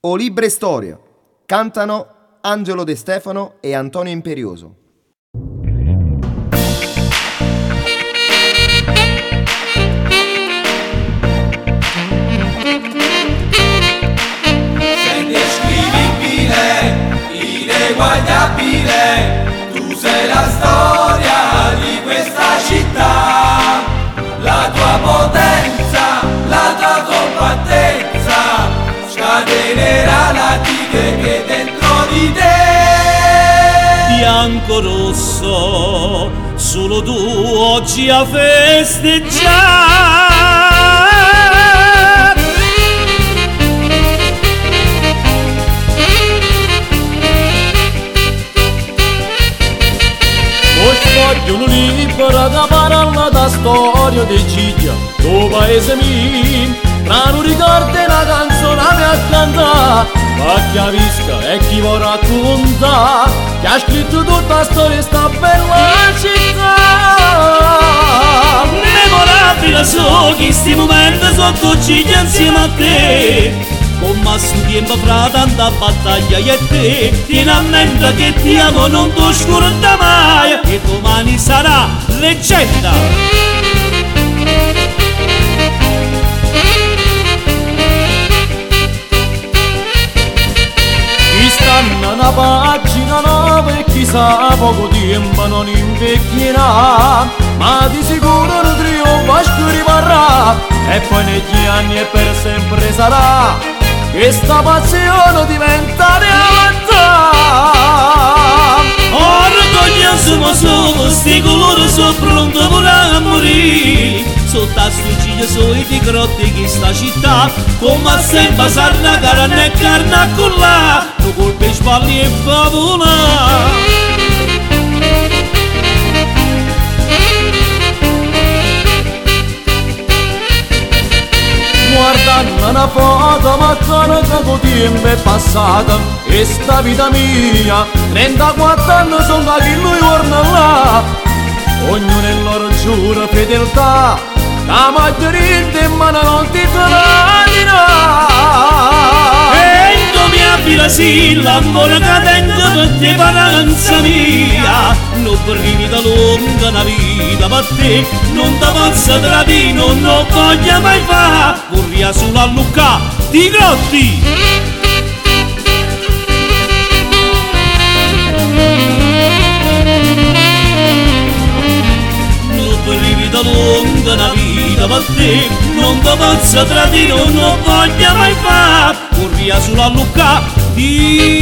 O Libre Storia. Cantano Angelo De Stefano e Antonio Imperioso. Ineguagliabile, tu sei la storia di questa città, la tua potenza, la tua compattezza, scatenerà la tigre che è dentro di te. Bianco rosso, solo tu oggi a festeggiare. Voglio libera da paralla da storia di Ciglia, tuo paese mio, tra non ricorda una canzone mi a cantare, ma chi capisca e chi vuoi raccontare, che ha scritto tutta la storia sta bella città. Memorabile so che sti momenti sotto Ciglia insieme a te, con masso tempo fra tanta battaglia e te, tieni a mente che ti amo non ti scorda mai, e domani sarà leggenda. Chi stanno una pagina nuova e chissà poco tempo non invecchierà, ma di sicuro un trionfo rimarrà, e poi negli anni e per sempre sarà. Questa passione diventa realtà. Orgoglioso ma solo sti colori sono pronto pure a morire, sotto a sto ciglio sono i grotti che sta città, come sempre sarà carne e carne a cullà, tu colpi spalli e favola. Guardando una foto ma con poco tempo è passata, e sta vita mia 34 anni sono da chi lui torna là, ognuno in loro giura fedeltà, la maggioretta in mano non ti tradirà. E incomiabile sì l'amore che tengo per te paranza mia, non primi da lunga una vita per te, non ti posso tradire, non lo voglio mai fare, vorrei solo a Lucca di Grotti. Non primi da lunga una vita per te, non ti posso tradire, non lo voglio mai fare, vorrei solo a Lucca di